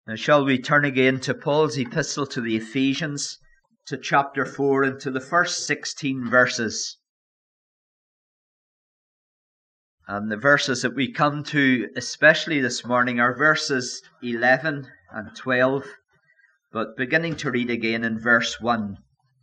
Now shall we turn again to Paul's epistle to the Ephesians, to chapter 4 and to the first 16 verses. And the verses that we come to especially this morning are verses 11 and 12, but beginning to read again in verse 1.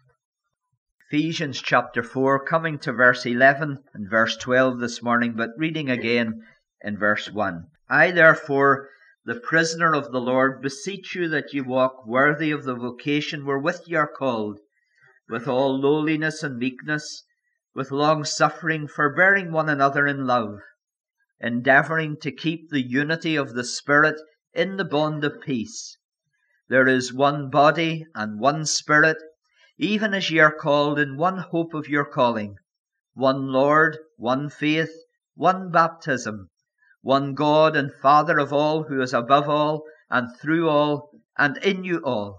Ephesians chapter 4, coming to verse 11 and verse 12 this morning, but reading again in verse 1. I therefore, the prisoner of the Lord, beseech you that ye walk worthy of the vocation wherewith ye are called, with all lowliness and meekness, with long-suffering, forbearing one another in love, endeavouring to keep the unity of the Spirit in the bond of peace. There is one body and one Spirit, even as ye are called in one hope of your calling, one Lord, one faith, one baptism, one God and Father of all, who is above all, and through all, and in you all.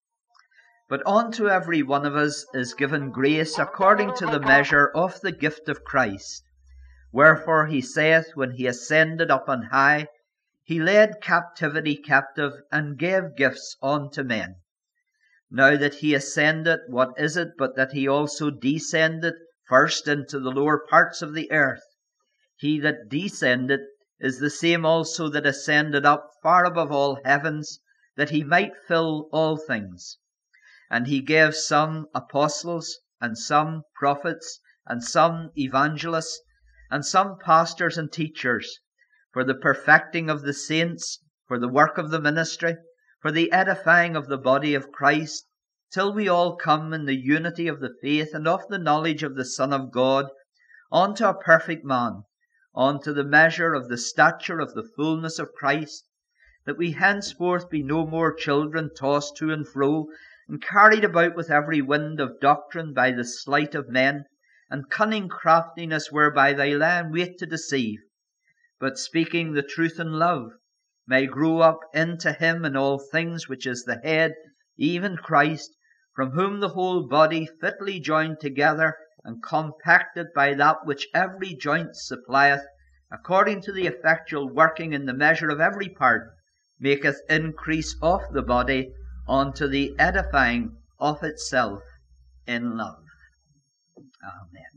But unto every one of us is given grace according to the measure of the gift of Christ. Wherefore he saith, when he ascended up on high, he led captivity captive, and gave gifts unto men. Now that he ascended, what is it but that he also descended first into the lower parts of the earth? He that descended is the same also that ascended up far above all heavens, that he might fill all things. And he gave some apostles, and some prophets, and some evangelists, and some pastors and teachers, for the perfecting of the saints, for the work of the ministry, for the edifying of the body of Christ, till we all come in the unity of the faith and of the knowledge of the Son of God, unto a perfect man, unto the measure of the stature of the fullness of Christ, that we henceforth be no more children tossed to and fro, and carried about with every wind of doctrine by the sleight of men, and cunning craftiness whereby they lie in wait to deceive, but speaking the truth in love, may grow up into him in all things which is the head, even Christ, from whom the whole body fitly joined together and compacted by that which every joint supplieth, according to the effectual working in the measure of every part, maketh increase of the body unto the edifying of itself in love. Amen.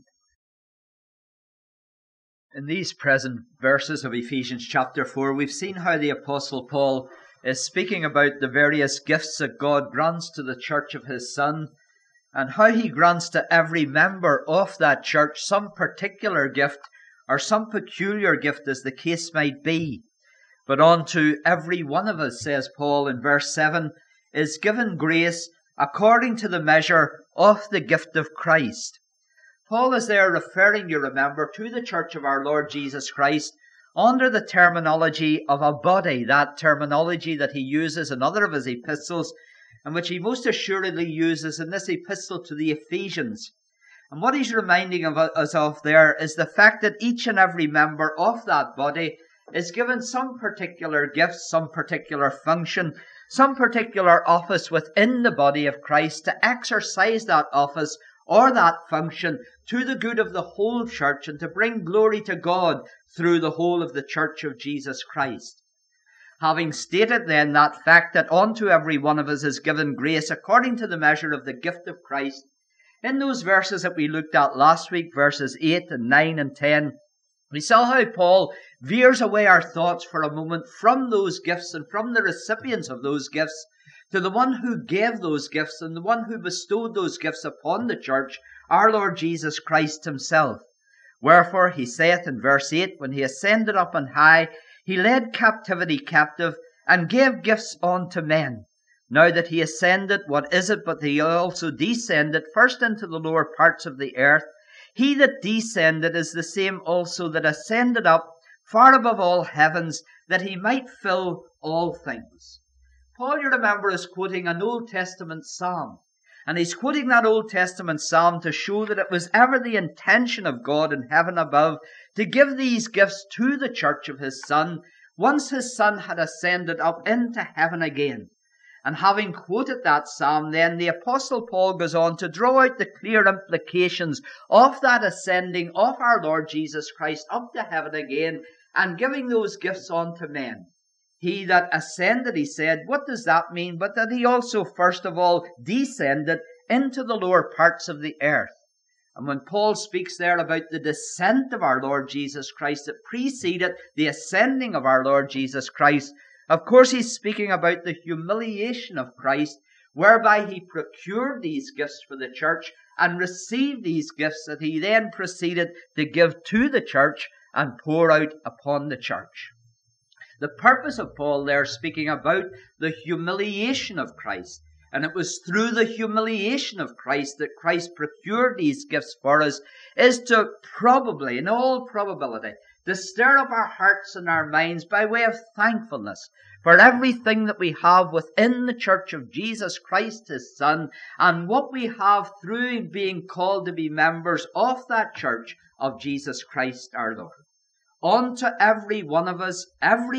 In these present verses of Ephesians chapter 4, we've seen how the Apostle Paul is speaking about the various gifts that God grants to the church of his Son, and how he grants to every member of that church some particular gift, or some peculiar gift as the case might be. But unto every one of us, says Paul in verse 7, is given grace according to the measure of the gift of Christ. Paul is there referring, you remember, to the church of our Lord Jesus Christ under the terminology of a body, that terminology that he uses in other of his epistles, and which he most assuredly uses in this epistle to the Ephesians. And what he's reminding us of there is the fact that each and every member of that body is given some particular gift, some particular function, some particular office within the body of Christ to exercise that office or that function to the good of the whole church and to bring glory to God through the whole of the church of Jesus Christ. Having stated then that fact that unto every one of us is given grace according to the measure of the gift of Christ, in those verses that we looked at last week, verses 8 and 9 and 10, we saw how Paul veers away our thoughts for a moment from those gifts and from the recipients of those gifts to the one who gave those gifts and the one who bestowed those gifts upon the church, our Lord Jesus Christ himself. Wherefore he saith in verse 8, when he ascended up on high, he led captivity captive, and gave gifts unto men. Now that he ascended, what is it but that he also descended first into the lower parts of the earth? He that descended is the same also that ascended up far above all heavens, that he might fill all things. Paul, you remember, is quoting an Old Testament psalm. And he's quoting that Old Testament psalm to show that it was ever the intention of God in heaven above to give these gifts to the church of his Son, once his Son had ascended up into heaven again. And having quoted that psalm, then the Apostle Paul goes on to draw out the clear implications of that ascending of our Lord Jesus Christ up to heaven again and giving those gifts unto men. He that ascended, he said, what does that mean? But that he also first of all descended into the lower parts of the earth. And when Paul speaks there about the descent of our Lord Jesus Christ that preceded the ascending of our Lord Jesus Christ, of course he's speaking about the humiliation of Christ, whereby he procured these gifts for the church and received these gifts that he then proceeded to give to the church and pour out upon the church. The purpose of Paul there, speaking about the humiliation of Christ, and it was through the humiliation of Christ that Christ procured these gifts for us, is to probably, in all probability, to stir up our hearts and our minds by way of thankfulness for everything that we have within the church of Jesus Christ, his Son, and what we have through being called to be members of that church of Jesus Christ our Lord. Unto every one of us,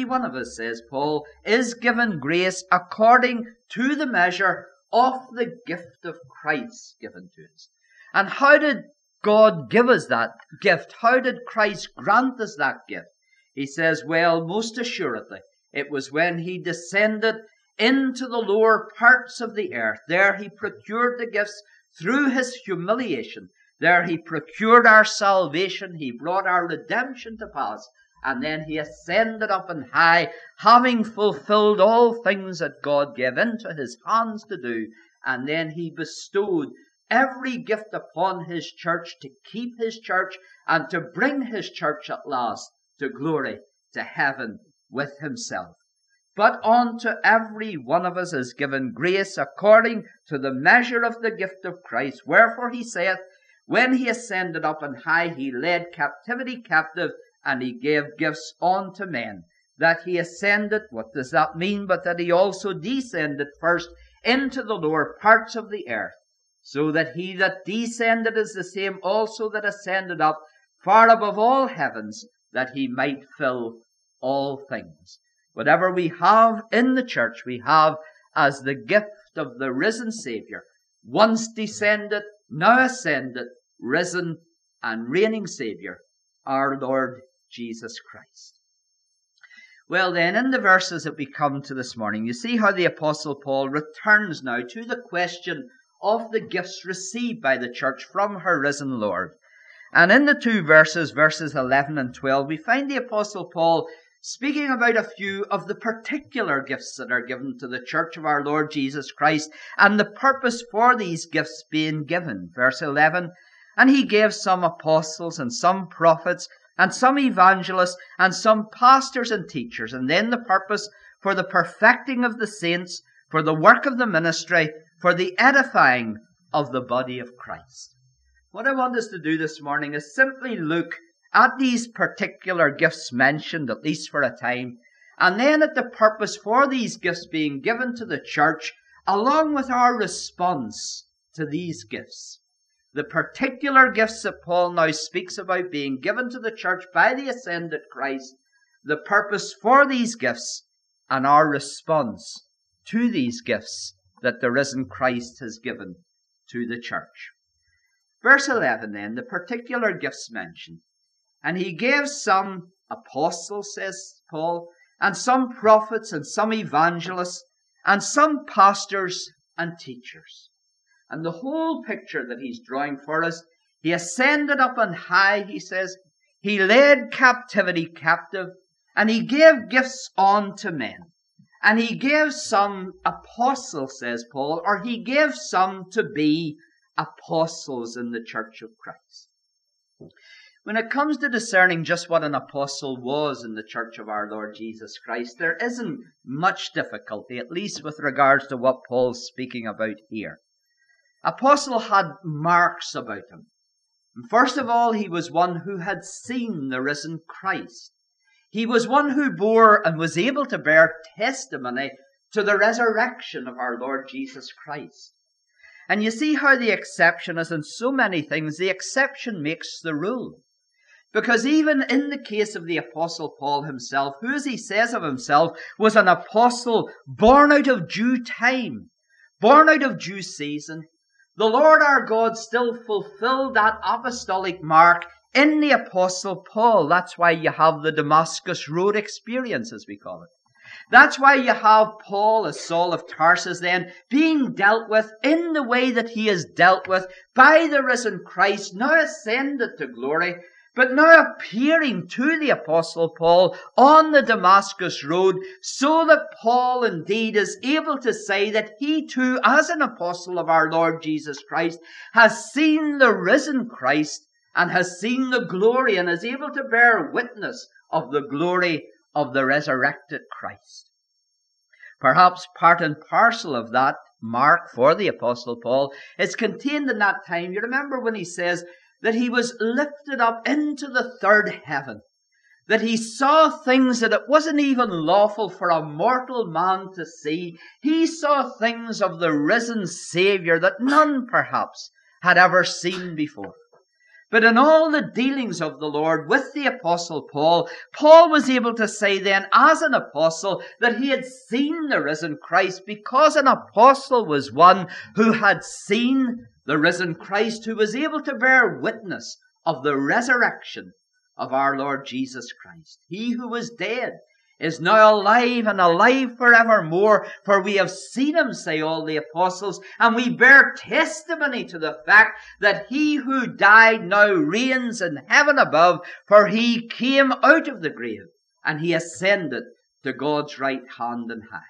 says Paul, is given grace according to the measure of the gift of Christ given to us. And how did God give us that gift? How did Christ grant us that gift? He says, well, most assuredly, it was when he descended into the lower parts of the earth. There he procured the gifts through his humiliation. There he procured our salvation. He brought our redemption to pass. And then he ascended up on high, having fulfilled all things that God gave into his hands to do. And then he bestowed every gift upon his church to keep his church and to bring his church at last to glory, to heaven with himself. But unto every one of us is given grace according to the measure of the gift of Christ. Wherefore he saith, when he ascended up on high, he led captivity captive, and he gave gifts unto men. That he ascended, what does that mean? But that he also descended first into the lower parts of the earth, so that he that descended is the same also that ascended up far above all heavens, that he might fill all things. Whatever we have in the church, we have as the gift of the risen Savior, once descended, now ascended, risen and reigning Savior, our Lord Jesus Christ. Well then, in the verses that we come to this morning, you see how the Apostle Paul returns now to the question of the gifts received by the church from her risen Lord. And in the two verses 11 and 12, we find the Apostle Paul speaking about a few of the particular gifts that are given to the church of our Lord Jesus Christ, and the purpose for these gifts being given. Verse 11, and he gave some apostles, and some prophets, and some evangelists, and some pastors and teachers. And then the purpose for the perfecting of the saints, for the work of the ministry, for the edifying of the body of Christ. What I want us to do this morning is simply look at these particular gifts mentioned, at least for a time, and then at the purpose for these gifts being given to the church, along with our response to these gifts. The particular gifts that Paul now speaks about being given to the church by the ascended Christ, the purpose for these gifts, and our response to these gifts that the risen Christ has given to the church. Verse 11 then, the particular gifts mentioned. And he gave some apostles, says Paul, and some prophets, and some evangelists, and some pastors and teachers. And the whole picture that he's drawing for us, he ascended up on high, he says, he led captivity captive, and he gave gifts unto men. And he gave some apostles, says Paul, or he gave some to be apostles in the church of Christ. When it comes to discerning just what an apostle was in the church of our Lord Jesus Christ, there isn't much difficulty, at least with regards to what Paul's speaking about here. Apostle had marks about him. First of all, he was one who had seen the risen Christ. He was one who bore and was able to bear testimony to the resurrection of our Lord Jesus Christ. And you see how the exception is in so many things, the exception makes the rule. Because even in the case of the Apostle Paul himself, who, as he says of himself, was an apostle born out of due time, born out of due season, the Lord our God still fulfilled that apostolic mark in the Apostle Paul. That's why you have the Damascus Road experience, as we call it. That's why you have Paul, as Saul of Tarsus, then being dealt with in the way that he is dealt with by the risen Christ, now ascended to glory, but now appearing to the Apostle Paul on the Damascus road, so that Paul indeed is able to say that he too, as an apostle of our Lord Jesus Christ, has seen the risen Christ and has seen the glory and is able to bear witness of the glory of the resurrected Christ. Perhaps part and parcel of that mark for the Apostle Paul is contained in that time. You remember when he says that he was lifted up into the third heaven, that he saw things that it wasn't even lawful for a mortal man to see. He saw things of the risen Savior that none perhaps had ever seen before. But in all the dealings of the Lord with the Apostle Paul, Paul was able to say then, as an apostle, that he had seen the risen Christ, because an apostle was one who had seen the risen Christ, who was able to bear witness of the resurrection of our Lord Jesus Christ. He who was dead is now alive, and alive forevermore, for we have seen him, say all the apostles, and we bear testimony to the fact that he who died now reigns in heaven above, for he came out of the grave, and he ascended to God's right hand on high.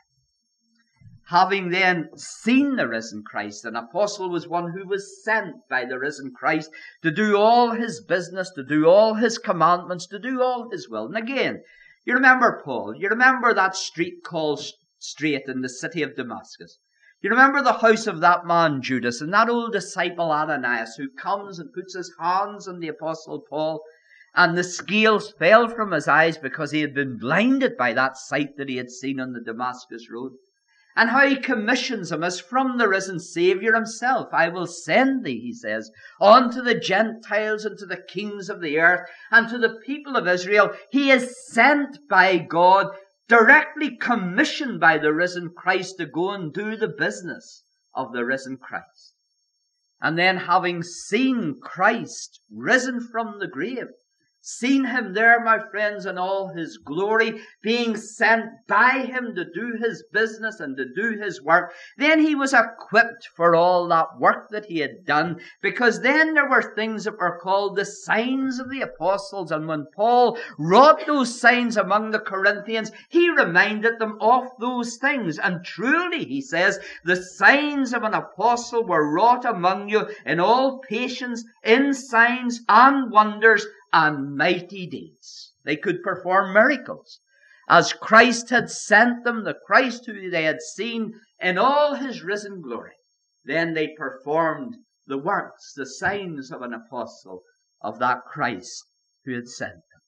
Having then seen the risen Christ, an apostle was one who was sent by the risen Christ to do all his business, to do all his commandments, to do all his will. And again, you remember Paul. You remember that street called Straight in the city of Damascus. You remember the house of that man Judas and that old disciple Ananias, who comes and puts his hands on the Apostle Paul, and the scales fell from his eyes because he had been blinded by that sight that he had seen on the Damascus road. And how he commissions him as from the risen Savior himself. I will send thee, he says, unto the Gentiles and to the kings of the earth and to the people of Israel. He is sent by God, directly commissioned by the risen Christ to go and do the business of the risen Christ. And then, having seen Christ risen from the grave, seen him there, my friends, in all his glory, being sent by him to do his business and to do his work, then he was equipped for all that work that he had done, because then there were things that were called the signs of the apostles, and when Paul wrought those signs among the Corinthians, he reminded them of those things. And truly, he says, the signs of an apostle were wrought among you in all patience, in signs and wonders, and mighty deeds. They could perform miracles. As Christ had sent them, the Christ who they had seen in all his risen glory, then they performed the works, the signs of an apostle of that Christ who had sent them.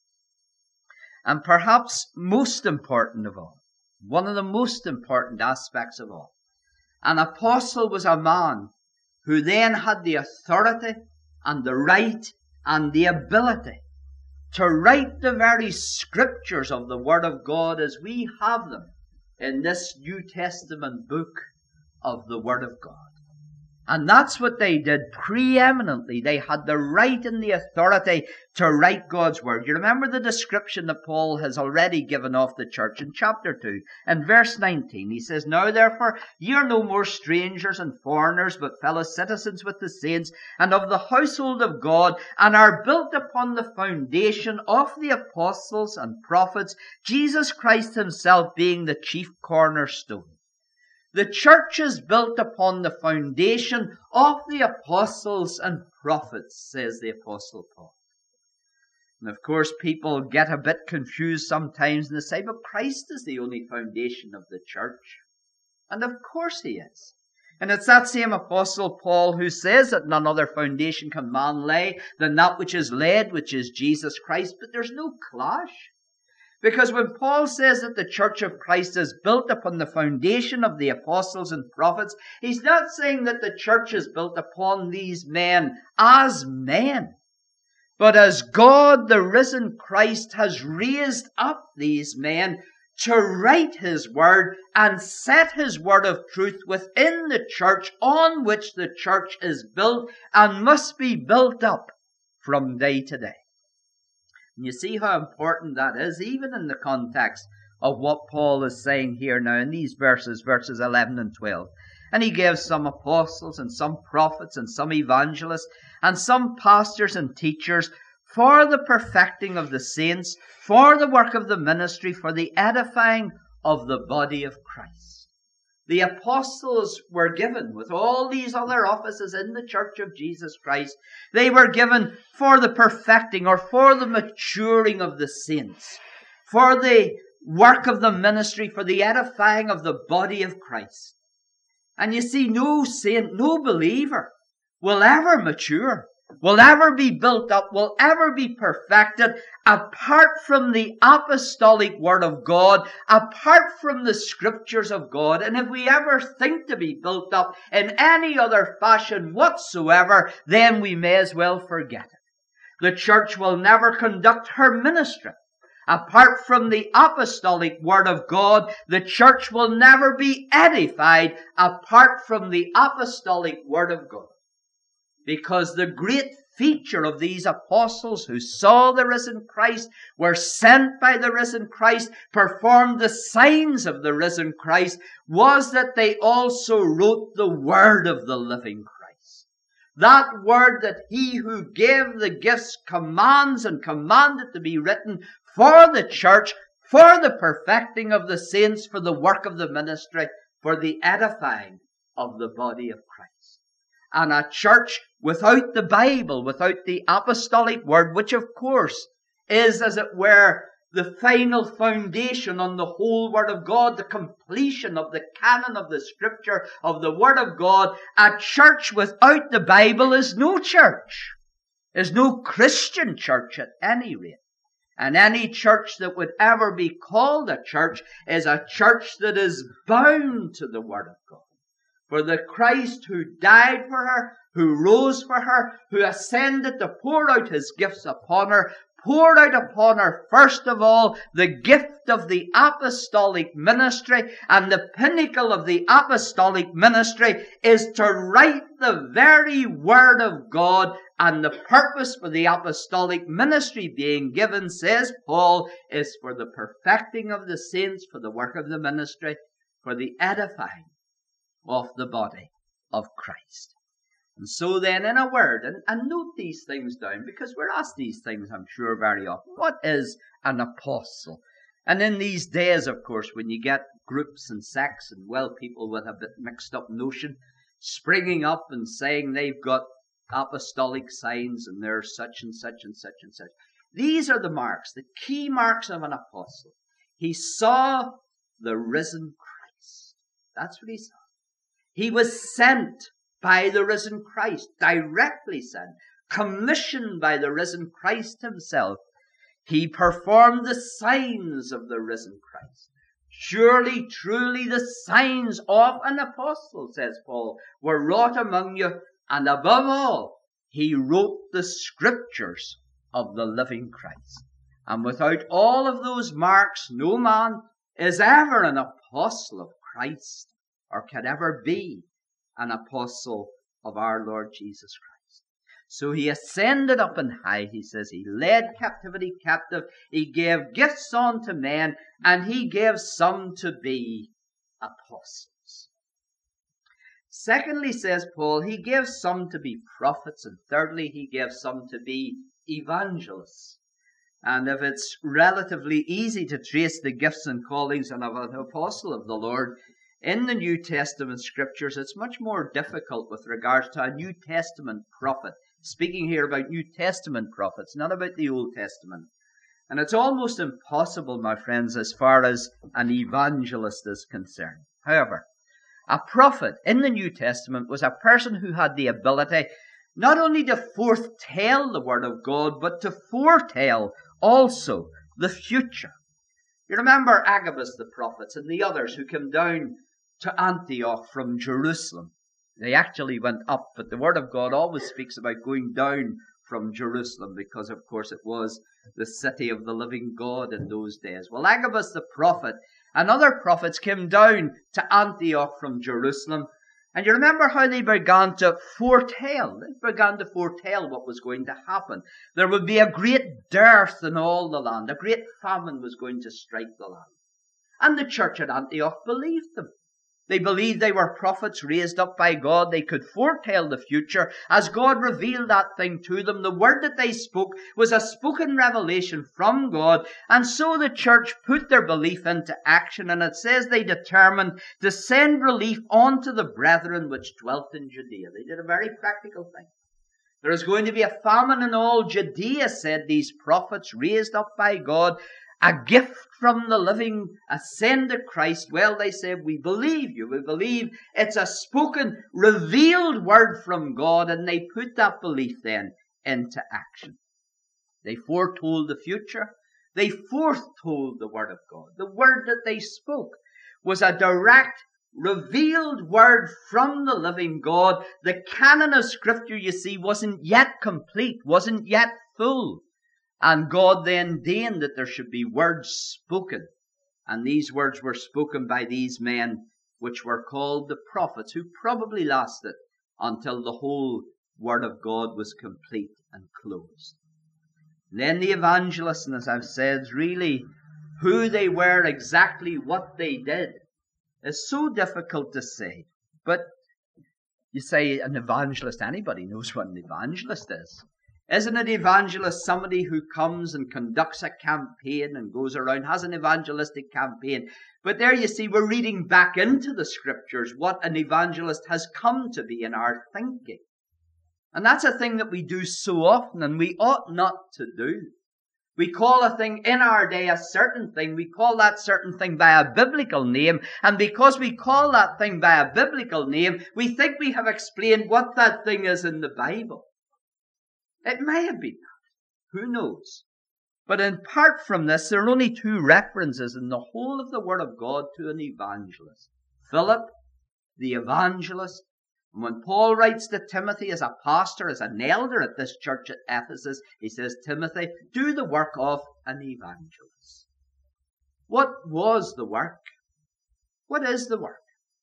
And perhaps most important of all, one of the most important aspects of all, an apostle was a man who then had the authority and the right and the ability to write the very scriptures of the Word of God as we have them in this New Testament book of the Word of God. And that's what they did preeminently. They had the right and the authority to write God's Word. You remember the description that Paul has already given of the church in chapter 2. In verse 19, he says, Now therefore ye are no more strangers and foreigners, but fellow citizens with the saints, and of the household of God, and are built upon the foundation of the apostles and prophets, Jesus Christ himself being the chief cornerstone. The church is built upon the foundation of the apostles and prophets, says the Apostle Paul. And of course, people get a bit confused sometimes and they say, but Christ is the only foundation of the church. And of course he is. And it's that same Apostle Paul who says that none other foundation can man lay than that which is laid, which is Jesus Christ. But there's no clash. Because when Paul says that the church of Christ is built upon the foundation of the apostles and prophets, he's not saying that the church is built upon these men as men, but as God, the risen Christ, has raised up these men to write his word and set his word of truth within the church, on which the church is built and must be built up from day to day. And you see how important that is, even in the context of what Paul is saying here now in these verses 11 and 12. And he gives some apostles and some prophets and some evangelists and some pastors and teachers for the perfecting of the saints, for the work of the ministry, for the edifying of the body of Christ. The apostles were given, with all these other offices in the church of Jesus Christ, they were given for the perfecting or for the maturing of the saints, for the work of the ministry, for the edifying of the body of Christ. And you see, no saint, no believer will ever mature, will ever be built up, will ever be perfected apart from the apostolic word of God, apart from the scriptures of God. And if we ever think to be built up in any other fashion whatsoever, then we may as well forget it. The church will never conduct her ministry apart from the apostolic word of God. The church will never be edified apart from the apostolic word of God. Because the great feature of these apostles who saw the risen Christ, were sent by the risen Christ, performed the signs of the risen Christ, was that they also wrote the word of the living Christ. That word that he who gave the gifts commands and commanded to be written for the church, for the perfecting of the saints, for the work of the ministry, for the edifying of the body of Christ. And a church without the Bible, without the apostolic word, which of course is, as it were, the final foundation on the whole word of God, the completion of the canon of the scripture of the word of God, a church without the Bible is no church, is no Christian church at any rate. And any church that would ever be called a church is a church that is bound to the word of God. For the Christ who died for her, who rose for her, who ascended to pour out his gifts upon her, poured out upon her, first of all, the gift of the apostolic ministry. And the pinnacle of the apostolic ministry is to write the very word of God. And the purpose for the apostolic ministry being given, says Paul, is for the perfecting of the saints, for the work of the ministry, for the edifying of the body of Christ. And so then, in a word, and note these things down, because we're asked these things, I'm sure, very often. What is an apostle? And in these days, of course, when you get groups and sects and, well, people with a bit mixed up notion springing up and saying they've got apostolic signs and they're such and such and such and such. These are the marks, the key marks of an apostle. He saw the risen Christ. That's what he saw. He was sent by the risen Christ, directly sent, commissioned by the risen Christ himself. He performed the signs of the risen Christ. Surely, truly, the signs of an apostle, says Paul, were wrought among you, and above all, he wrote the scriptures of the living Christ. And without all of those marks, no man is ever an apostle of Christ, or can ever be an apostle of our Lord Jesus Christ. So he ascended up on high, he says. He led captivity captive. He gave gifts unto men, and he gave some to be apostles. Secondly, says Paul, he gave some to be prophets, and thirdly, he gave some to be evangelists. And if it's relatively easy to trace the gifts and callings of an apostle of the Lord in the New Testament scriptures, it's much more difficult with regards to a New Testament prophet. Speaking here about New Testament prophets, not about the Old Testament. And it's almost impossible, my friends, as far as an evangelist is concerned. However, a prophet in the New Testament was a person who had the ability not only to foretell the word of God, but to foretell also the future. You remember Agabus the prophet and the others who came down to Antioch from Jerusalem. They actually went up, but the word of God always speaks about going down from Jerusalem, because of course it was the city of the living God in those days. Well, Agabus the prophet and other prophets came down to Antioch from Jerusalem, and you remember how they began to foretell. They began to foretell what was going to happen. There would be a great dearth in all the land. A great famine was going to strike the land. And the church at Antioch believed them. They believed they were prophets raised up by God. They could foretell the future as God revealed that thing to them. The word that they spoke was a spoken revelation from God. And so the church put their belief into action. And it says they determined to send relief unto the brethren which dwelt in Judea. They did a very practical thing. There is going to be a famine in all Judea, said these prophets raised up by God. A gift from the living, ascended Christ. Well, they said, we believe you. We believe it's a spoken, revealed word from God. And they put that belief then into action. They foretold the future. They foretold the word of God. The word that they spoke was a direct, revealed word from the living God. The canon of Scripture, you see, wasn't yet complete, wasn't yet full. And God then deigned that there should be words spoken. And these words were spoken by these men, which were called the prophets, who probably lasted until the whole word of God was complete and closed. And then the evangelists, and as I've said, really who they were, exactly what they did, is so difficult to say. But you say an evangelist, anybody knows what an evangelist is. Isn't an evangelist somebody who comes and conducts a campaign and goes around, has an evangelistic campaign? But there you see, we're reading back into the Scriptures what an evangelist has come to be in our thinking. And that's a thing that we do so often, and we ought not to do. We call a thing in our day a certain thing. We call that certain thing by a biblical name. And because we call that thing by a biblical name, we think we have explained what that thing is in the Bible. It may have been that. Who knows? But apart from this, there are only two references in the whole of the Word of God to an evangelist. Philip, the evangelist. And when Paul writes to Timothy as a pastor, as an elder at this church at Ephesus, he says, Timothy, do the work of an evangelist. What was the work? What is the work?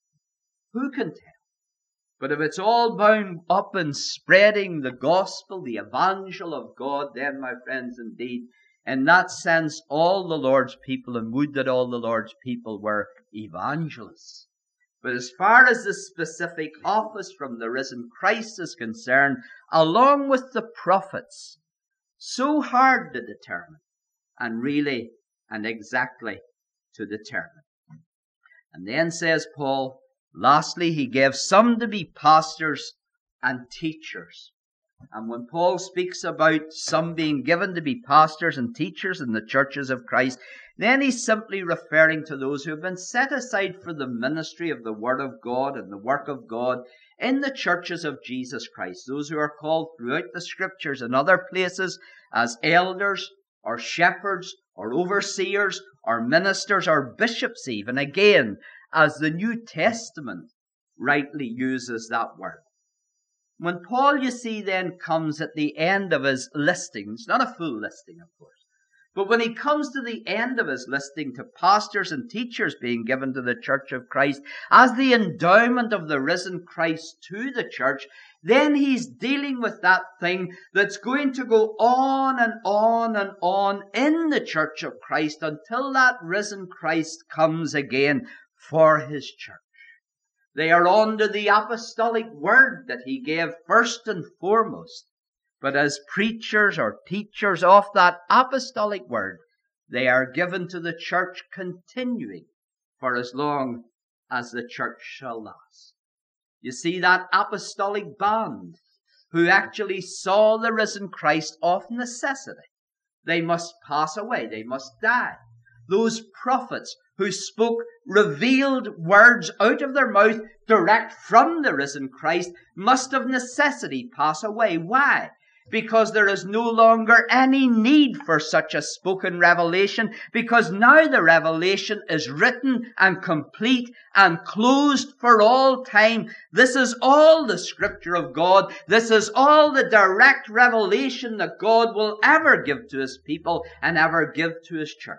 Who can tell? But if it's all bound up in spreading the gospel, the evangel of God, then, my friends, indeed, in that sense, all the Lord's people, and would that all the Lord's people were evangelists. But as far as the specific office from the risen Christ is concerned, along with the prophets, so hard to determine, and really and exactly to determine. And then says Paul, lastly, he gave some to be pastors and teachers. And when Paul speaks about some being given to be pastors and teachers in the churches of Christ, then he's simply referring to those who have been set aside for the ministry of the Word of God and the work of God in the churches of Jesus Christ. Those who are called throughout the Scriptures and other places as elders or shepherds or overseers or ministers or bishops even. Again, as the New Testament rightly uses that word. When Paul, you see, then comes at the end of his listings, not a full listing, of course, but when he comes to the end of his listing to pastors and teachers being given to the church of Christ as the endowment of the risen Christ to the church, then he's dealing with that thing that's going to go on and on and on in the church of Christ until that risen Christ comes again for his church. They are under the apostolic word that he gave first and foremost. But as preachers or teachers of that apostolic word, they are given to the church continuing for as long as the church shall last. You see, that apostolic band who actually saw the risen Christ of necessity, they must pass away, they must die. Those prophets who spoke revealed words out of their mouth direct from the risen Christ must of necessity pass away. Why? Because there is no longer any need for such a spoken revelation, because now the revelation is written and complete and closed for all time. This is all the Scripture of God. This is all the direct revelation that God will ever give to His people and ever give to His church.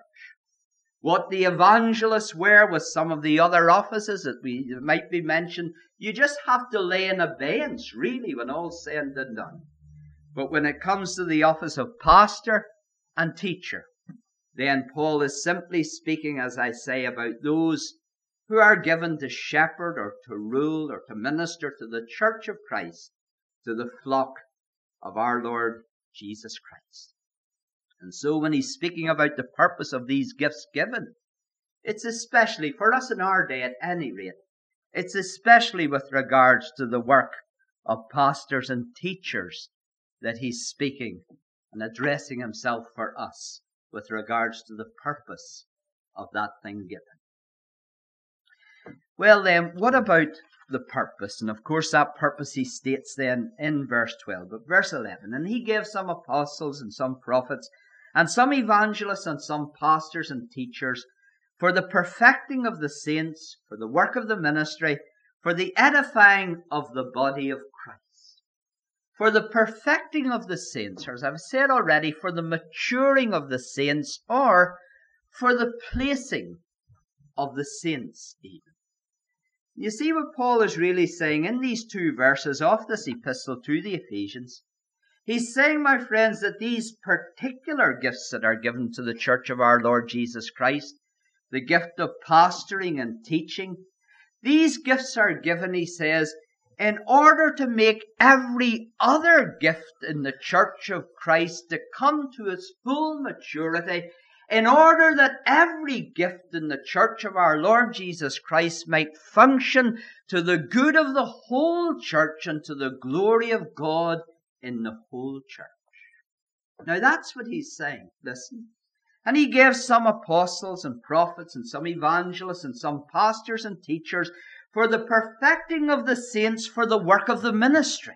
What the evangelists were with some of the other offices that might be mentioned, you just have to lay in abeyance, really, when all's said and done. But when it comes to the office of pastor and teacher, then Paul is simply speaking, as I say, about those who are given to shepherd or to rule or to minister to the church of Christ, to the flock of our Lord Jesus Christ. And so when he's speaking about the purpose of these gifts given, it's especially, for us in our day at any rate, it's especially with regards to the work of pastors and teachers that he's speaking and addressing himself for us with regards to the purpose of that thing given. Well then, what about the purpose? And of course that purpose he states then in verse 12. But verse 11, and he gave some apostles and some prophets and some evangelists and some pastors and teachers for the perfecting of the saints, for the work of the ministry, for the edifying of the body of Christ. For the perfecting of the saints, or as I've said already, for the maturing of the saints, or for the placing of the saints even. You see what Paul is really saying in these two verses of this epistle to the Ephesians? He's saying, my friends, that these particular gifts that are given to the church of our Lord Jesus Christ, the gift of pastoring and teaching, these gifts are given, he says, in order to make every other gift in the church of Christ to come to its full maturity, in order that every gift in the church of our Lord Jesus Christ might function to the good of the whole church and to the glory of God in the whole church. Now that's what he's saying. Listen. And he gave some apostles and prophets and some evangelists and some pastors and teachers for the perfecting of the saints, for the work of the ministry.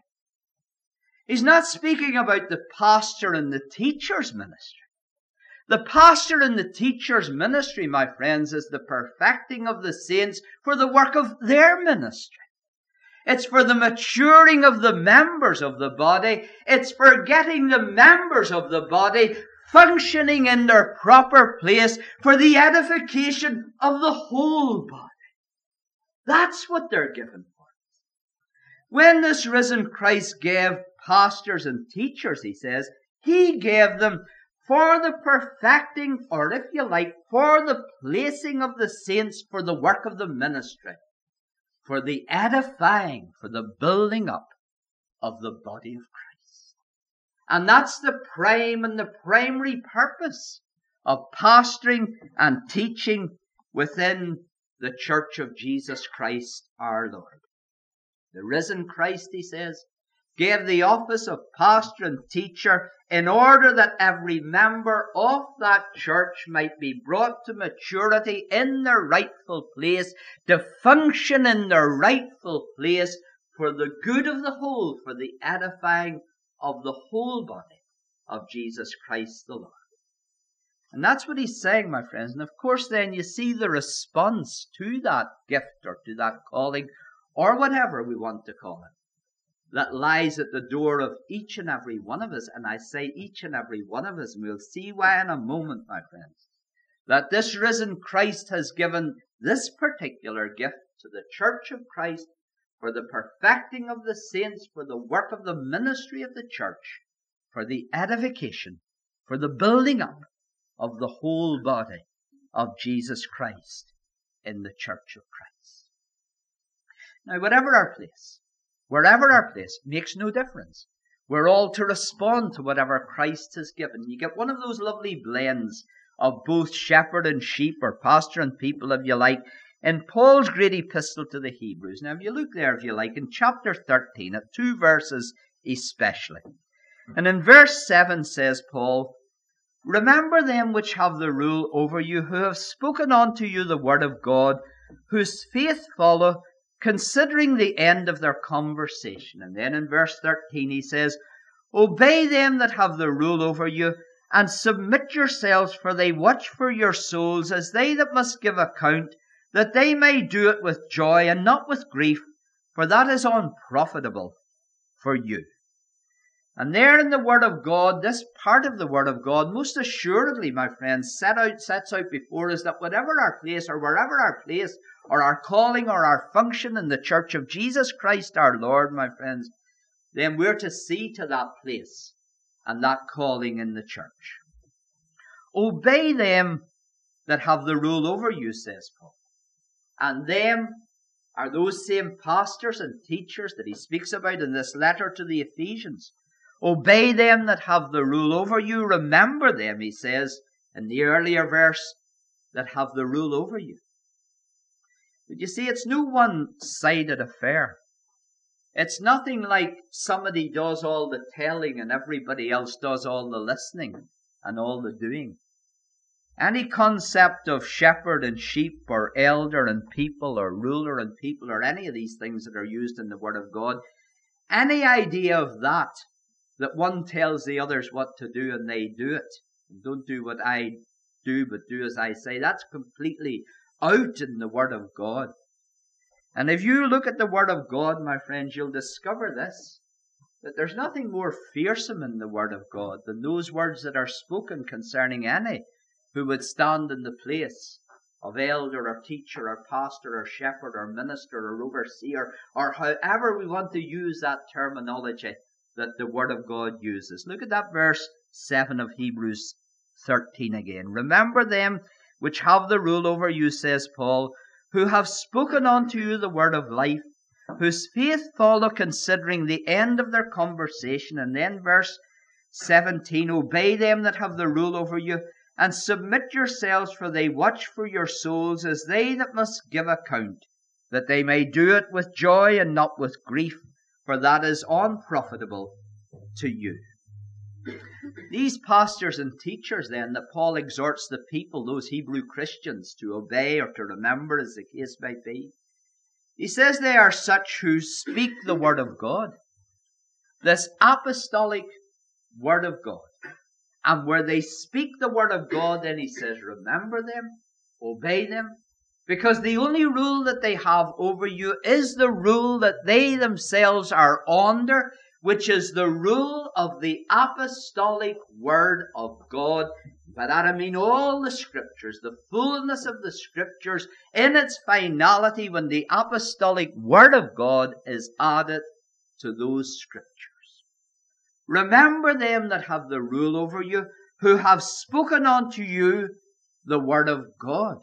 He's not speaking about the pastor and the teacher's ministry. The pastor and the teacher's ministry, my friends, is the perfecting of the saints for the work of their ministry. It's for the maturing of the members of the body. It's for getting the members of the body functioning in their proper place for the edification of the whole body. That's what they're given for. When this risen Christ gave pastors and teachers, he says, he gave them for the perfecting, or if you like, for the placing of the saints for the work of the ministry, for the edifying, for the building up of the body of Christ. And that's the prime and the primary purpose of pastoring and teaching within the church of Jesus Christ our Lord. The risen Christ, he says, gave the office of pastor and teacher in order that every member of that church might be brought to maturity in their rightful place, to function in their rightful place for the good of the whole, for the edifying of the whole body of Jesus Christ the Lord. And that's what he's saying, my friends. And of course then you see the response to that gift or to that calling, or whatever we want to call it, that lies at the door of each and every one of us. And I say each and every one of us, and we'll see why in a moment, my friends, that this risen Christ has given this particular gift to the church of Christ for the perfecting of the saints, for the work of the ministry of the church, for the edification, for the building up of the whole body of Jesus Christ in the church of Christ. Now, whatever our place, wherever our place, makes no difference. We're all to respond to whatever Christ has given. You get one of those lovely blends of both shepherd and sheep, or pastor and people, if you like, in Paul's great epistle to the Hebrews. Now, if you look there, if you like, in chapter 13, at 2 verses especially. And in verse 7 says Paul, "Remember them which have the rule over you, who have spoken unto you the word of God, whose faith follow, considering the end of their conversation." And then in verse 13 he says, "Obey them that have the rule over you, and submit yourselves, for they watch for your souls, as they that must give account, that they may do it with joy and not with grief, for that is unprofitable for you." And there in the Word of God, this part of the Word of God, most assuredly, my friends, sets out before us that whatever our place, or wherever our place, or our calling, or our function in the church of Jesus Christ our Lord, my friends, then we're to see to that place and that calling in the church. Obey them that have the rule over you, says Paul. And them are those same pastors and teachers that he speaks about in this letter to the Ephesians. Obey them that have the rule over you. Remember them, he says in the earlier verse, that have the rule over you. But you see, it's no one-sided affair. It's nothing like somebody does all the telling and everybody else does all the listening and all the doing. Any concept of shepherd and sheep or elder and people or ruler and people or any of these things that are used in the Word of God, any idea of that one tells the others what to do and they do it, and don't do what I do but do as I say, that's completely out in the Word of God. And if you look at the Word of God, my friends, you'll discover this, that there's nothing more fearsome in the Word of God than those words that are spoken concerning any who would stand in the place of elder or teacher or pastor or shepherd or minister or overseer, or however we want to use that terminology that the Word of God uses. Look at that verse 7 of Hebrews 13 again. Remember them which have the rule over you, says Paul, who have spoken unto you the word of life, whose faith follow, considering the end of their conversation. And then verse 17, obey them that have the rule over you, and submit yourselves, for they watch for your souls, as they that must give account, that they may do it with joy and not with grief, for that is unprofitable to you. These pastors and teachers then that Paul exhorts the people, those Hebrew Christians, to obey or to remember, as the case might be, he says they are such who speak the Word of God, this apostolic Word of God. And where they speak the Word of God, then he says, remember them, obey them, because the only rule that they have over you is the rule that they themselves are under, which is the rule of the apostolic Word of God. By that I mean all the Scriptures, the fullness of the Scriptures in its finality when the apostolic Word of God is added to those Scriptures. Remember them that have the rule over you, who have spoken unto you the Word of God.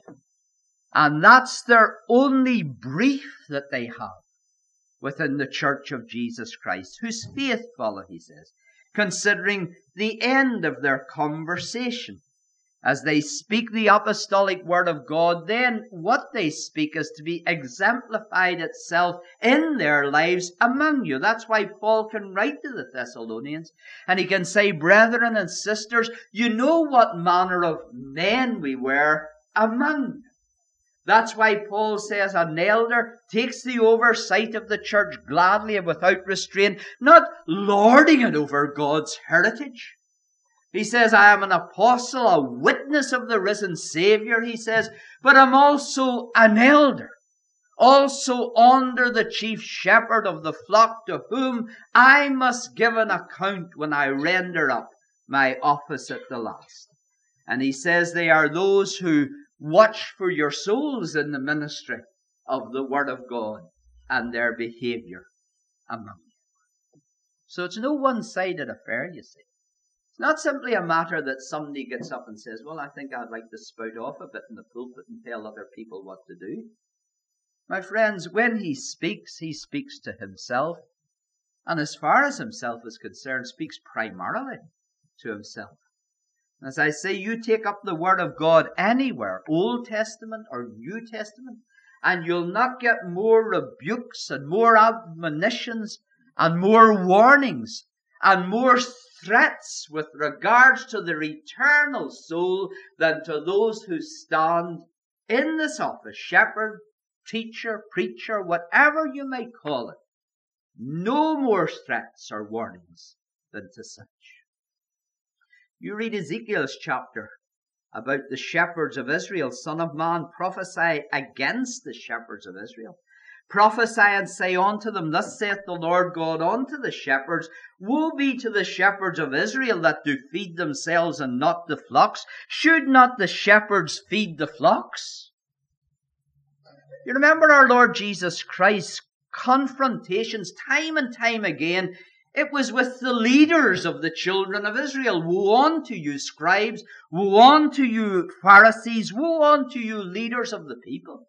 And that's their only brief that they have within the Church of Jesus Christ, whose faith follow, he says, considering the end of their conversation. As they speak the apostolic Word of God, then what they speak is to be exemplified itself in their lives among you. That's why Paul can write to the Thessalonians, and he can say, brethren and sisters, you know what manner of men we were among you. That's why Paul says an elder takes the oversight of the church gladly and without restraint, not lording it over God's heritage. He says, I am an apostle, a witness of the risen Savior, he says, but I'm also an elder, also under the chief shepherd of the flock, to whom I must give an account when I render up my office at the last. And he says they are those who watch for your souls in the ministry of the Word of God and their behavior among you. So it's no one-sided affair, you see. It's not simply a matter that somebody gets up and says, well, I think I'd like to spout off a bit in the pulpit and tell other people what to do. My friends, when he speaks to himself, and as far as himself is concerned, speaks primarily to himself. As I say, you take up the Word of God anywhere, Old Testament or New Testament, and you'll not get more rebukes and more admonitions and more warnings and more threats with regards to their eternal soul than to those who stand in this office, shepherd, teacher, preacher, whatever you may call it. No more threats or warnings than to such. You read Ezekiel's chapter about the shepherds of Israel. Son of man, prophesy against the shepherds of Israel. Prophesy and say unto them, thus saith the Lord God unto the shepherds, woe be to the shepherds of Israel that do feed themselves and not the flocks. Should not the shepherds feed the flocks? You remember our Lord Jesus Christ's confrontations time and time again It was with the leaders of the children of Israel. Woe unto you, scribes. Woe unto you, Pharisees. Woe unto you, leaders of the people.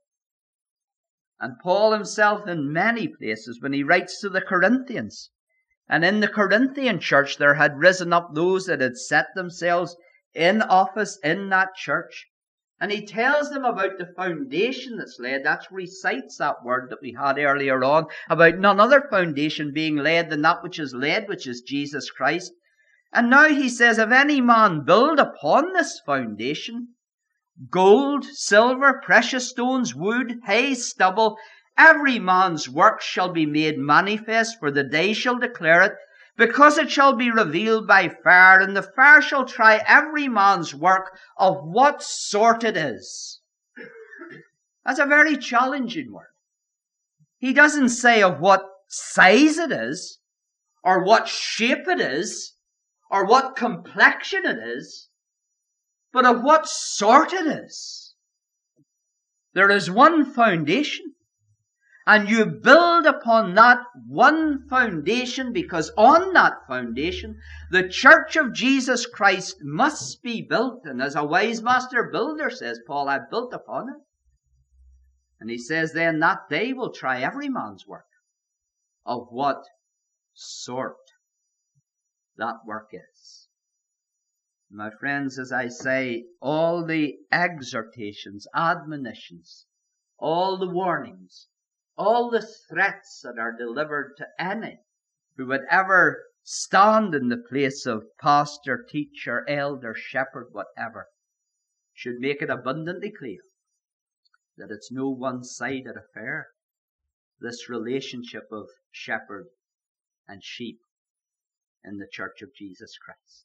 And Paul himself, in many places, when he writes to the Corinthians, and in the Corinthian church there had risen up those that had set themselves in office in that church. And he tells them about the foundation that's laid. That recites that word that we had earlier on, about none other foundation being laid than that which is laid, which is Jesus Christ. And now he says, if any man build upon this foundation, gold, silver, precious stones, wood, hay, stubble, every man's work shall be made manifest, for the day shall declare it, because it shall be revealed by fire, and the fire shall try every man's work of what sort it is. That's a very challenging word. He doesn't say of what size it is, or what shape it is, or what complexion it is, but of what sort it is. There is one foundation. And you build upon that one foundation, because on that foundation, the church of Jesus Christ must be built. And as a wise master builder, says Paul, I built upon it. And he says then that day will try every man's work, of what sort that work is. My friends, as I say, all the exhortations, admonitions, all the warnings, all the threats that are delivered to any who would ever stand in the place of pastor, teacher, elder, shepherd, whatever, should make it abundantly clear that it's no one-sided affair, this relationship of shepherd and sheep in the church of Jesus Christ.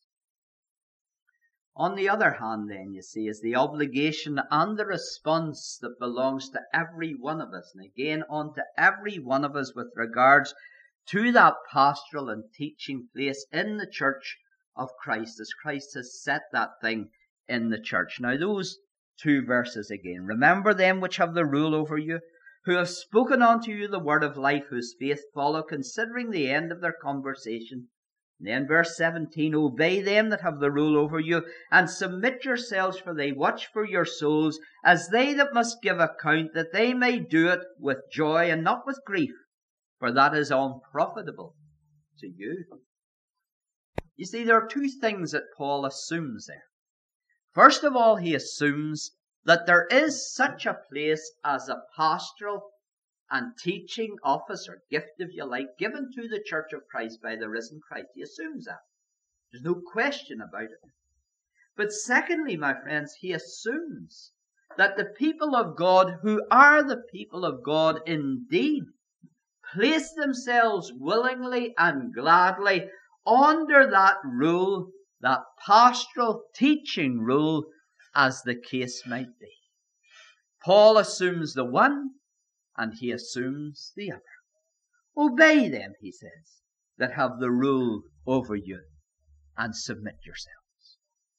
On the other hand, then, you see, is the obligation and the response that belongs to every one of us, and again on to every one of us with regards to that pastoral and teaching place in the church of Christ, as Christ has set that thing in the church. Now, those two verses again. Remember them which have the rule over you, who have spoken unto you the word of life, whose faith follow, considering the end of their conversation. And then verse 17, obey them that have the rule over you, and submit yourselves, for they watch for your souls, as they that must give account, that they may do it with joy and not with grief, for that is unprofitable to you. You see, there are two things that Paul assumes there. First of all, he assumes that there is such a place as a pastoral and teaching office, or gift, if you like, given to the church of Christ by the risen Christ. He assumes that. There's no question about it. But secondly, my friends, he assumes that the people of God, who are the people of God indeed, place themselves willingly and gladly under that rule, that pastoral teaching rule, as the case might be. Paul assumes the one, and he assumes the other. Obey them, he says, that have the rule over you, and submit yourselves.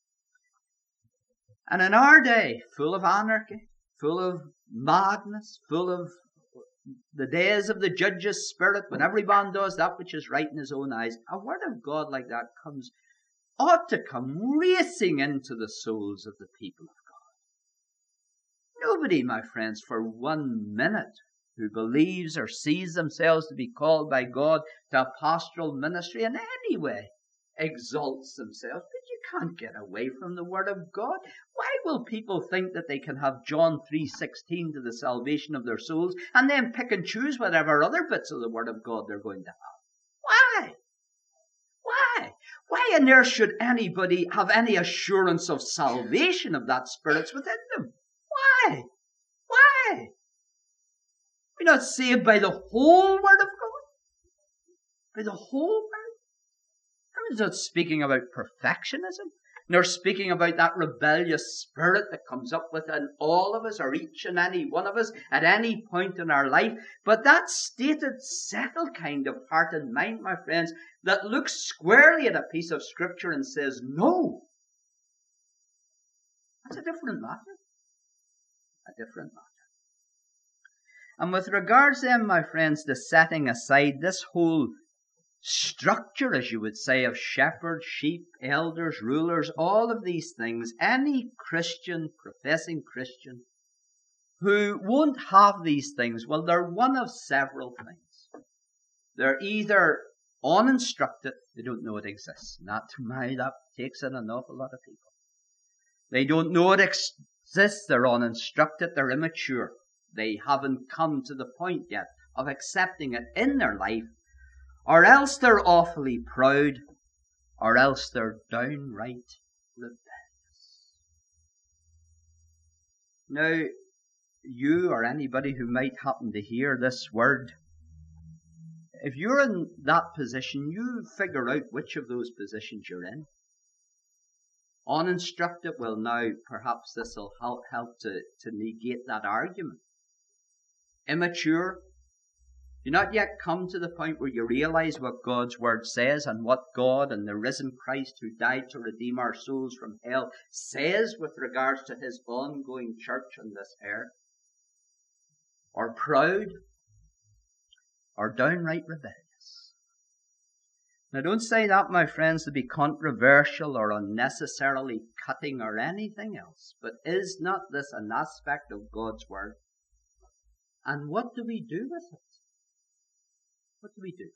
And in our day, full of anarchy, full of madness, full of the days of the judge's spirit, when every man does that which is right in his own eyes, a word of God like that ought to come racing into the souls of the people of God. Nobody, my friends, for 1 minute, who believes or sees themselves to be called by God to a pastoral ministry in any way, exalts themselves. But you can't get away from the Word of God. Why will people think that they can have John 3:16 to the salvation of their souls, and then pick and choose whatever other bits of the Word of God they're going to have? Why? Why? Why on earth should anybody have any assurance of salvation if that Spirit's within them? Why? Why? We're not saved by the whole Word of God? By the whole Word? I'm not speaking about perfectionism, nor speaking about that rebellious spirit that comes up within all of us, or each and any one of us, at any point in our life, but that stated, settled kind of heart and mind, my friends, that looks squarely at a piece of Scripture and says, no. That's a different matter. A different matter. And with regards then, my friends, to setting aside this whole structure, as you would say, of shepherds, sheep, elders, rulers, all of these things, any Christian, professing Christian, who won't have these things, well, they're one of several things. They're either uninstructed, they don't know it exists. And that takes in an awful lot of people. They don't know it exists, they're uninstructed, they're immature. They haven't come to the point yet of accepting it in their life, or else they're awfully proud, or else they're downright rebellious. Now, you or anybody who might happen to hear this word, if you're in that position, you figure out which of those positions you're in. Uninstructed, well, now perhaps this will help to negate that argument. Immature, do not yet come to the point where you realize what God's word says and what God and the risen Christ who died to redeem our souls from hell says with regards to his ongoing church on this earth. Or proud, or downright rebellious. Now don't say that, my friends, to be controversial or unnecessarily cutting or anything else, but is not this an aspect of God's word? And what do we do with it? What do we do?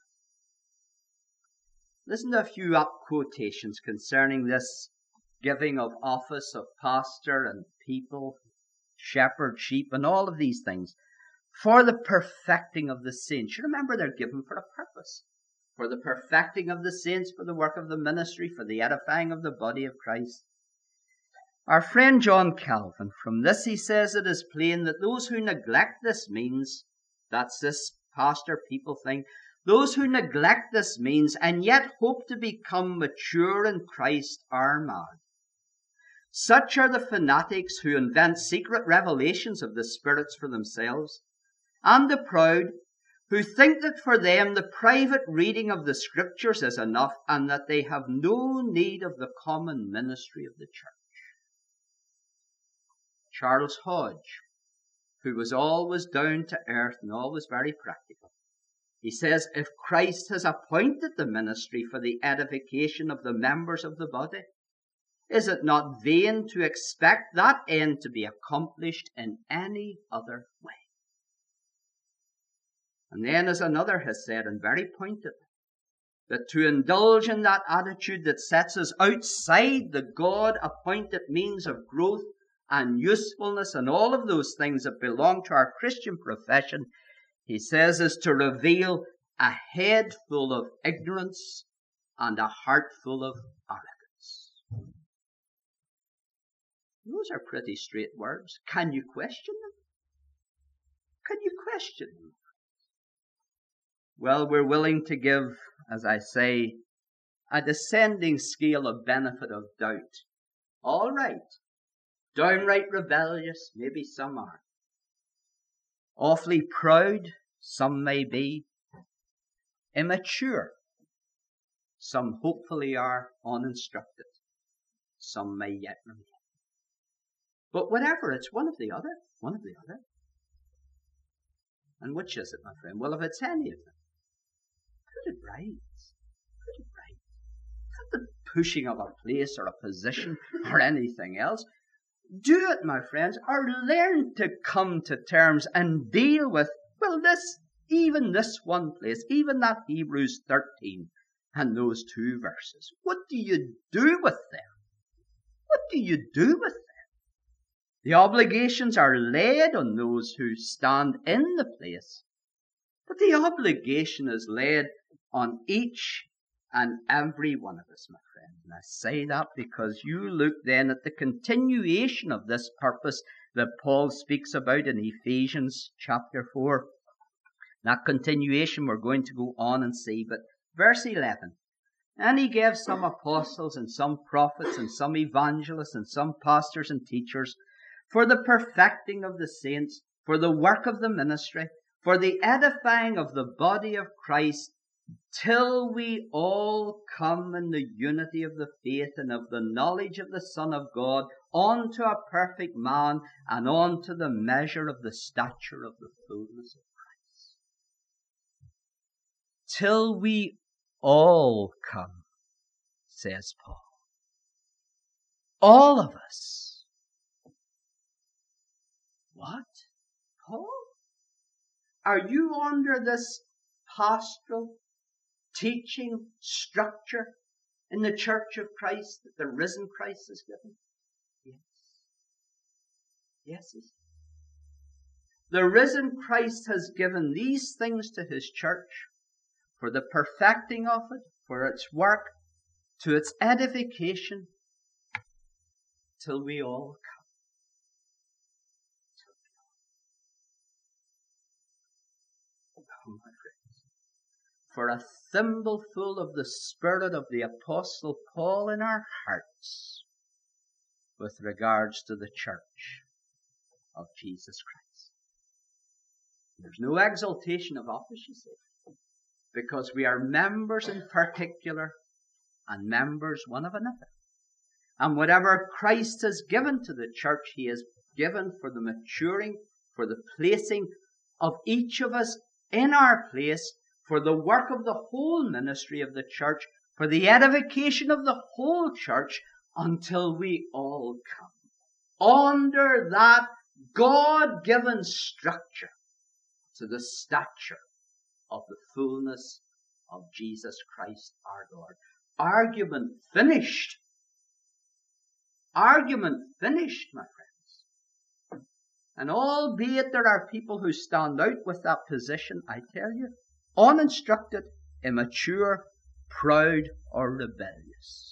Listen to a few quotations concerning this giving of office of pastor and people, shepherd, sheep, and all of these things. For the perfecting of the saints. You remember they're given for a purpose. For the perfecting of the saints, for the work of the ministry, for the edifying of the body of Christ. Our friend John Calvin, from this he says it is plain that those who neglect this means, that's this pastor people thing, those who neglect this means and yet hope to become mature in Christ are mad. Such are the fanatics who invent secret revelations of the spirits for themselves, and the proud, who think that for them the private reading of the Scriptures is enough, and that they have no need of the common ministry of the church. Charles Hodge, who was always down to earth and always very practical, he says, if Christ has appointed the ministry for the edification of the members of the body, is it not vain to expect that end to be accomplished in any other way? And then, as another has said, and very pointedly, that to indulge in that attitude that sets us outside the God-appointed means of growth and usefulness and all of those things that belong to our Christian profession, he says, is to reveal a head full of ignorance and a heart full of arrogance. Those are pretty straight words. Can you question them? Can you question them? Well, we're willing to give, as I say, a descending scale of benefit of doubt. All right. Downright rebellious, maybe some are. Awfully proud, some may be. Immature, some hopefully are. Uninstructed, some may yet remain. But whatever, it's one of the other, one of the other. And which is it, my friend? Well, if it's any of them, put it right. Put it right. Not the pushing of a place or a position or anything else. Do it, my friends, or learn to come to terms and deal with, well, even this one place, even that Hebrews 13 and those 2 verses. What do you do with them? What do you do with them? The obligations are laid on those who stand in the place, but the obligation is laid on each and every one of us, my friend. And I say that because you look then at the continuation of this purpose that Paul speaks about in Ephesians chapter 4. That continuation we're going to go on and see, but verse 11. And he gave some apostles and some prophets and some evangelists and some pastors and teachers for the perfecting of the saints, for the work of the ministry, for the edifying of the body of Christ, till we all come in the unity of the faith and of the knowledge of the Son of God, unto a perfect man, and unto the measure of the stature of the fullness of Christ. Till we all come, says Paul. All of us. What? Paul? Are you under this pastoral teaching structure in the Church of Christ that the risen Christ has given? Yes. Yes, he says. The risen Christ has given these things to his church for the perfecting of it, for its work, to its edification, till we all come. Oh, my friends. For a thimbleful of the Spirit of the Apostle Paul in our hearts with regards to the church of Jesus Christ. There's no exaltation of office, you see, because we are members in particular and members one of another. And whatever Christ has given to the church, he has given for the maturing, for the placing of each of us in our place, for the work of the whole ministry of the church, for the edification of the whole church, until we all come under that God-given structure to the stature of the fullness of Jesus Christ our Lord. Argument finished. Argument finished, my friends. And albeit there are people who stand out with that position, I tell you, uninstructed, immature, proud, or rebellious.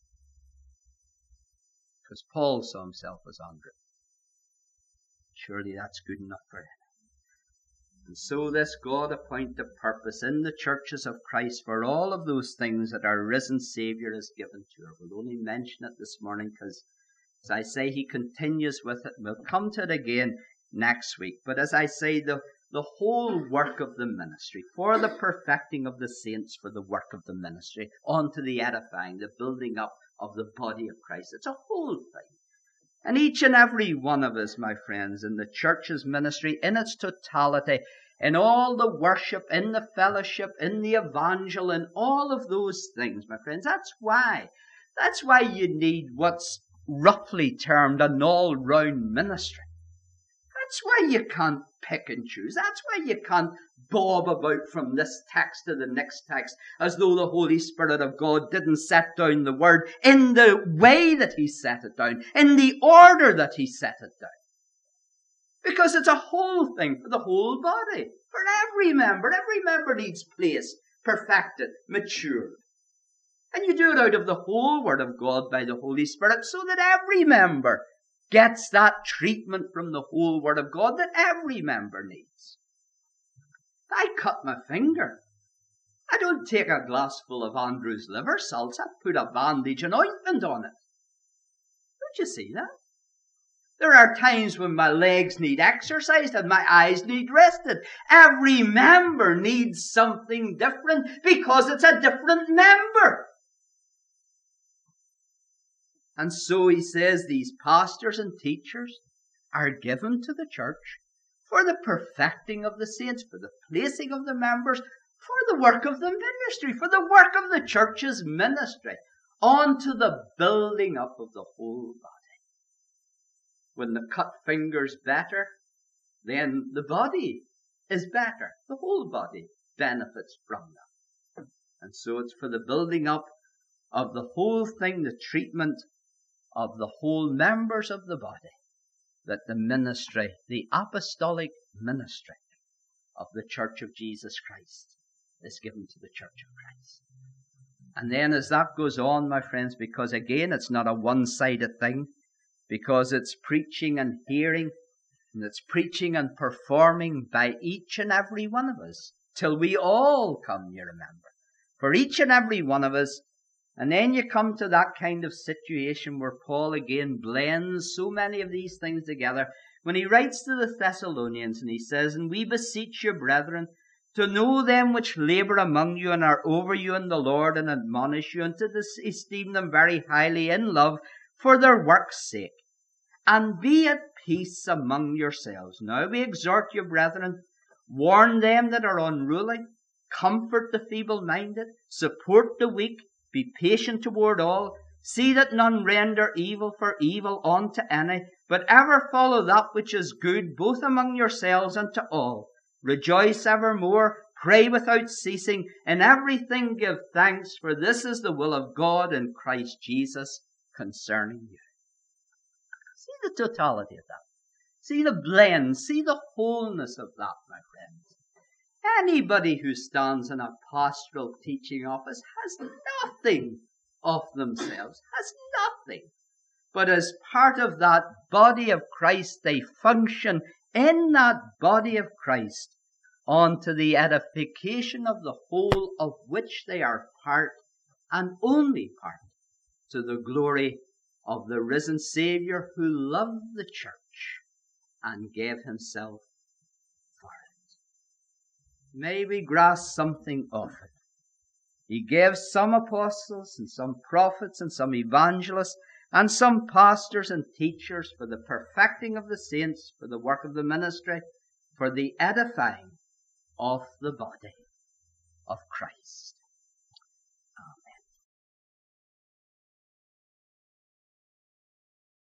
Because Paul saw himself as under it. Surely that's good enough for him. And so this God-appointed purpose in the churches of Christ for all of those things that our risen Saviour has given to her. We'll only mention it this morning because, as I say, he continues with it. We'll come to it again next week. But as I say, the whole work of the ministry, for the perfecting of the saints, for the work of the ministry, on to the edifying, the building up of the body of Christ. It's a whole thing. And each and every one of us, my friends, in the church's ministry, in its totality, in all the worship, in the fellowship, in the evangel, in all of those things, my friends, that's why you need what's roughly termed an all-round ministry. That's why you can't pick and choose. That's why you can't bob about from this text to the next text as though the Holy Spirit of God didn't set down the Word in the way that he set it down, in the order that he set it down. Because it's a whole thing for the whole body, for every member. Every member needs placed, perfected, matured. And you do it out of the whole Word of God by the Holy Spirit so that every member gets that treatment from the whole Word of God that every member needs. I cut my finger. I don't take a glassful of Andrew's liver salts. I put a bandage and ointment on it. Don't you see that? There are times when my legs need exercised and my eyes need rested. Every member needs something different because it's a different member. And so he says these pastors and teachers are given to the church for the perfecting of the saints, for the placing of the members, for the work of the ministry, for the work of the church's ministry, onto the building up of the whole body. When the cut finger's better, then the body is better. The whole body benefits from that. And so it's for the building up of the whole thing, the treatment of the whole members of the body, that the ministry, the apostolic ministry of the Church of Jesus Christ is given to the Church of Christ. And then as that goes on, my friends, because again, it's not a one-sided thing, because it's preaching and hearing, and it's preaching and performing by each and every one of us, till we all come, you remember. For each and every one of us. And then you come to that kind of situation where Paul again blends so many of these things together when he writes to the Thessalonians and he says, "And we beseech you, brethren, to know them which labour among you and are over you in the Lord and admonish you, and to esteem them very highly in love for their work's sake. And be at peace among yourselves. Now we exhort you, brethren, warn them that are unruly, comfort the feeble-minded, support the weak, be patient toward all, see that none render evil for evil unto any, but ever follow that which is good, both among yourselves and to all. Rejoice evermore, pray without ceasing, in everything give thanks, for this is the will of God in Christ Jesus concerning you. See the totality of that. See the blend, see the wholeness of that, my friends. Anybody who stands in a pastoral teaching office has nothing of themselves, has nothing. But as part of that body of Christ, they function in that body of Christ unto the edification of the whole, of which they are part and only part, to the glory of the risen Saviour, who loved the church and gave himself for it. May we grasp something of it. He gave some apostles and some prophets and some evangelists and some pastors and teachers for the perfecting of the saints, for the work of the ministry, for the edifying of the body of Christ.